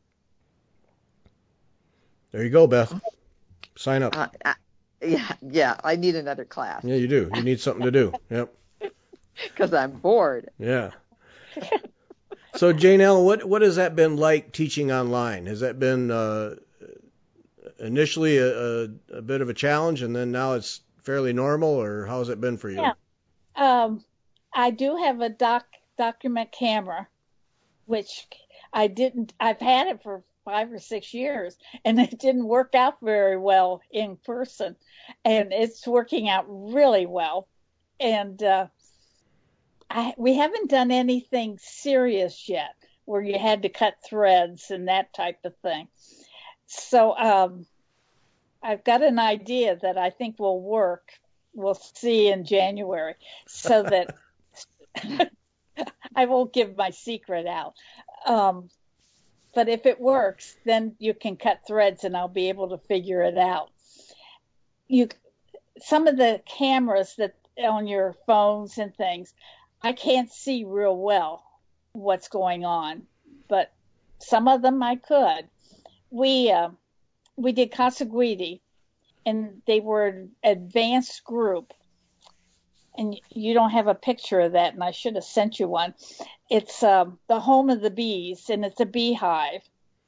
There you go, Beth. Sign up. Uh, uh, yeah, yeah. I need another class. Yeah, you do. You need something to do. Yep. Because I'm bored. Yeah. So, Jane Ellen, what what has that been like teaching online? Has that been uh, initially a, a, a bit of a challenge, and then now it's fairly normal, or how has it been for you? Yeah. Um, I do have a doc document camera, which I didn't. I've had it for five or six years, and it didn't work out very well in person, and it's working out really well. And uh, I, we haven't done anything serious yet where you had to cut threads and that type of thing. So um, I've got an idea that I think will work. We'll see in January, so that I won't give my secret out. Um, but if it works, then you can cut threads and I'll be able to figure it out. You, some of the cameras that on your phones and things, I can't see real well what's going on, but some of them I could. We, uh, we did Casa Guidi, and they were an advanced group. And you don't have a picture of that, and I should have sent you one. It's um, the home of the bees, and it's a beehive.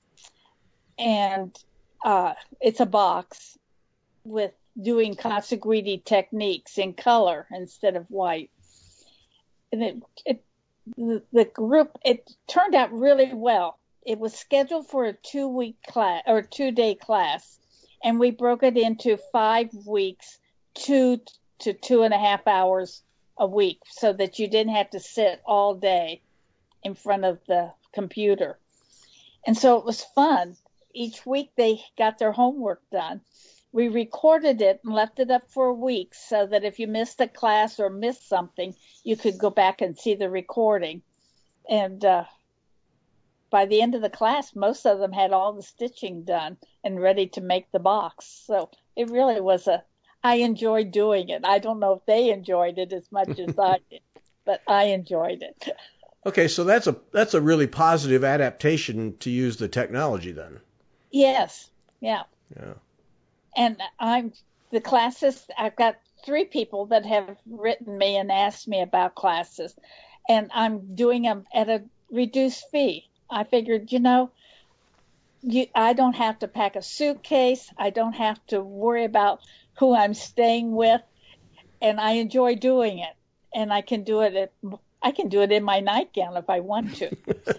And uh, it's a box with doing Casa Guidi techniques in color instead of white. And it, it the, the group, it turned out really well. It was scheduled for a two-week class or two-day class, and we broke it into five weeks, two to two and a half hours a week, so that you didn't have to sit all day in front of the computer. And so it was fun. Each week they got their homework done. We recorded it and left it up for a week so that if you missed a class or missed something, you could go back and see the recording. And uh, by the end of the class, most of them had all the stitching done and ready to make the box. So it really was a, I enjoyed doing it. I don't know if they enjoyed it as much as I did, but I enjoyed it. Okay, so that's a that's a really positive adaptation to use the technology then. Yes, yeah. Yeah. And I'm the classes, I've got three people that have written me and asked me about classes, and I'm doing them at a reduced fee. I figured, you know, you, I don't have to pack a suitcase. I don't have to worry about who I'm staying with, and I enjoy doing it. And I can do it at, I can do it in my nightgown if I want to.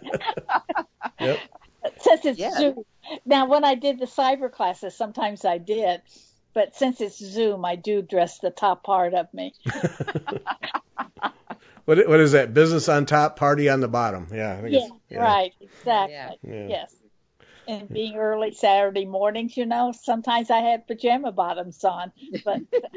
Yep. Since it's Yeah. Zoom. Now, when I did the cyber classes, sometimes I did, but since it's Zoom, I do dress the top part of me. What what is that? Business on top, party on the bottom. Yeah. I think Yeah, it's, yeah. right, exactly. Yeah. Yeah. Yes. And being early Saturday mornings, you know, sometimes I had pajama bottoms on, but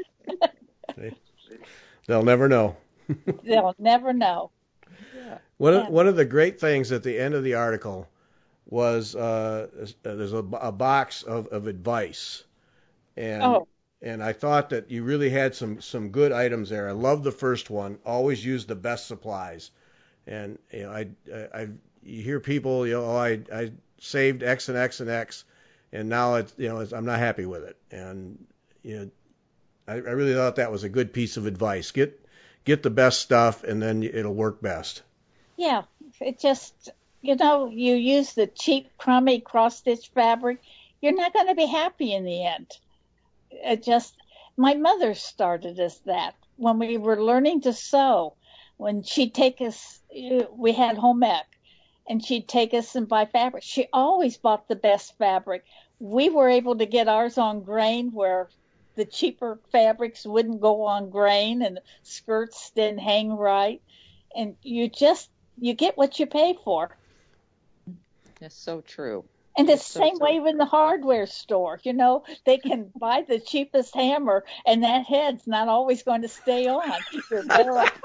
They'll never know. they'll never know. Yeah. One of, Yeah. one of the great things at the end of the article was uh, there's a, a box of, of advice, and Oh. and I thought that you really had some some good items there. I love the first one. Always use the best supplies, and you know I I, I you hear people you know oh, I I saved X and X and X, and now it's you know it's, I'm not happy with it, and you know I, I really thought that was a good piece of advice. Get get the best stuff, and then it'll work best. Yeah, it just, you know, you use the cheap, crummy cross-stitch fabric, you're not going to be happy in the end. It just, my mother started us that when we were learning to sew. When she'd take us, we had home ec, and she'd take us and buy fabric. She always bought the best fabric. We were able to get ours on grain where the cheaper fabrics wouldn't go on grain and the skirts didn't hang right. And you just, you get what you pay for. That's so true. And it's That's the so same true. way in the hardware store. You know, they can buy the cheapest hammer, and that head's not always going to stay on. You're better off,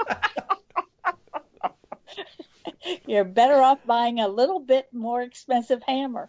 you're better off buying a little bit more expensive hammer.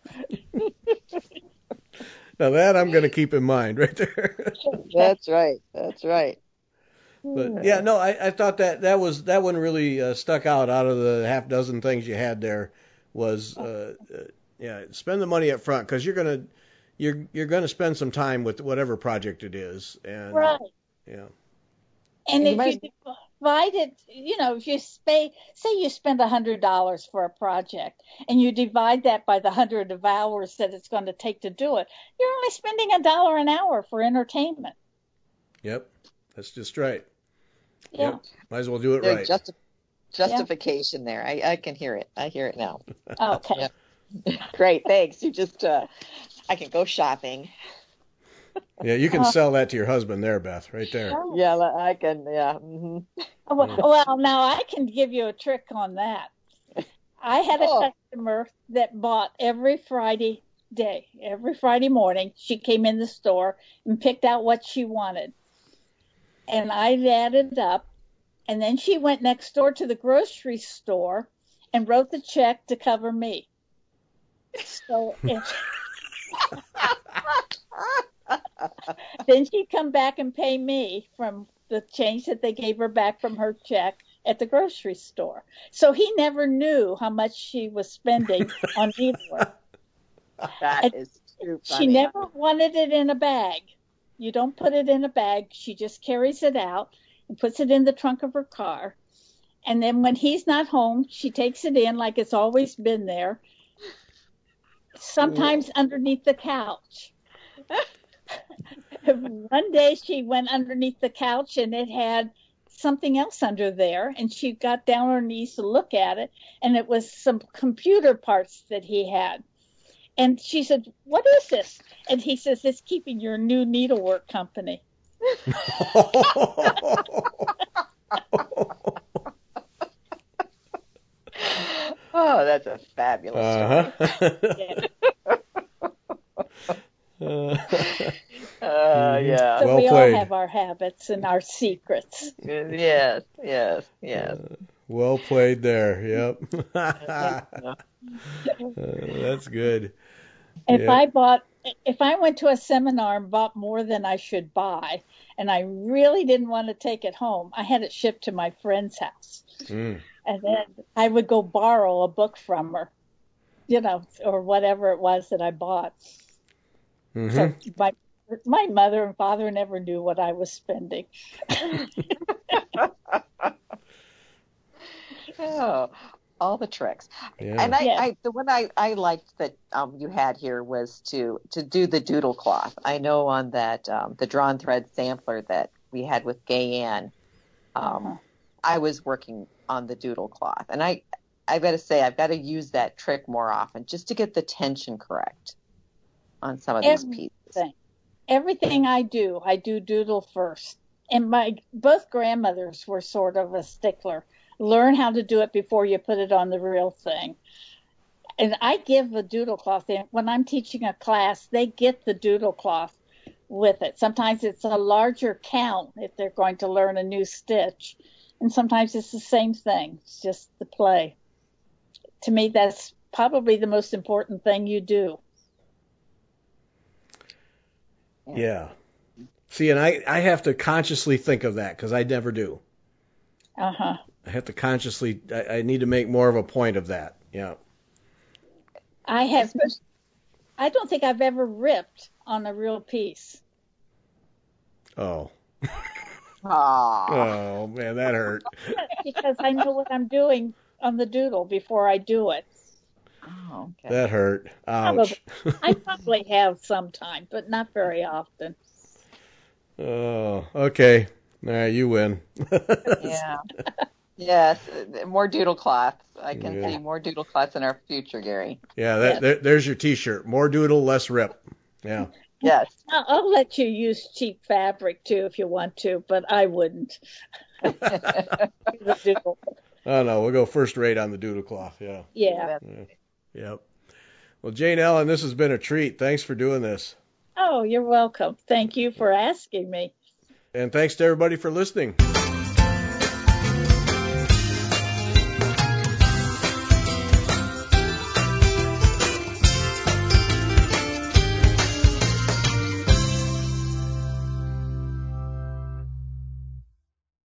Now that I'm going to keep in mind right there. That's right. That's right. But yeah, no, I, I thought that that was that one really uh, stuck out out of the half dozen things you had there. Was uh, uh, yeah, spend the money up front because you're gonna you're you're gonna spend some time with whatever project it is, and Right. yeah, And You if might- you divide it, you know, if you pay, say you spend a hundred dollars for a project, and you divide that by the hundred of hours that it's going to take to do it, you're only spending a dollar an hour for entertainment. yep, that's just right. Yeah. Yep, might as well do it There's right. justi- justification there. I, I can hear it. I hear it now. Okay. Yeah. Great. Thanks. You just, uh, I can go shopping. Yeah, you can Uh, sell that to your husband there, Beth, right there. Oh. Yeah, I can. Yeah. hmm Well, well, now I can give you a trick on that. I had a Oh. customer that bought every Friday day, every Friday morning. She came in the store and picked out what she wanted. And I added up. And then she went next door to the grocery store and wrote the check to cover me. So if, then she'd come back and pay me from the change that they gave her back from her check at the grocery store. So he never knew how much she was spending on either. That And is too funny. she never wanted it in a bag. You don't put it in a bag. She just carries it out and puts it in the trunk of her car. And then when he's not home, she takes it in like it's always been there, sometimes underneath the couch. One day she went underneath the couch and it had something else under there, and she got down on her knees to look at it, and it was some computer parts that he had. And she said, "What is this?" And he says, "It's keeping your new needlework company." Oh, that's a fabulous story. Uh-huh. Uh, yeah. So Well we played. all have our habits and our secrets. Yes, yes, yes. Uh, well played there. Yep. Yeah. Uh, that's good. If Yeah. I bought, if I went to a seminar and bought more than I should buy, and I really didn't want to take it home, I had it shipped to my friend's house. Mm. And then I would go borrow a book from her, you know, or whatever it was that I bought. Mhm. So my my mother and father never knew what I was spending. Oh, all the tricks. Yeah. And I, Yes. I, the one I, I liked that um, you had here was to, to do the doodle cloth. I know on that um, the drawn thread sampler that we had with Gay Ann, um, Uh-huh. I was working on the doodle cloth, and I, I got to say I've got to use that trick more often just to get the tension correct on some of these pieces. Everything. Everything I do, I do doodle first. And my both grandmothers were sort of a stickler. Learn how to do it before you put it on the real thing. And I give a doodle cloth. When I'm teaching a class, they get the doodle cloth with it. Sometimes it's a larger count if they're going to learn a new stitch. And sometimes it's the same thing. It's just the play. To me, that's probably the most important thing you do. Yeah. See, and I, I have to consciously think of that because I never do. Uh-huh. I have to consciously, I, I need to make more of a point of that. Yeah. I have, I don't think I've ever ripped on a real piece. Oh. Aww. Oh, man, that hurt. Because I know what I'm doing on the doodle before I do it. Oh, okay. That hurt. Ouch. I probably have sometime, but not very often. Oh, okay. All right, you win. Yeah. Yes, uh, more doodle cloths. I can Yeah. see more doodle cloths in our future, Gary. Yeah, that, Yes. there, there's your T-shirt. More doodle, less rip. Yeah. Yes. I'll, I'll let you use cheap fabric too if you want to, but I wouldn't. The doodle. Oh, no, we'll go first rate on the doodle cloth. Yeah. Yeah. Yep. Well, Jane Ellen, this has been a treat. Thanks for doing this. Oh, you're welcome. Thank you for asking me. And thanks to everybody for listening.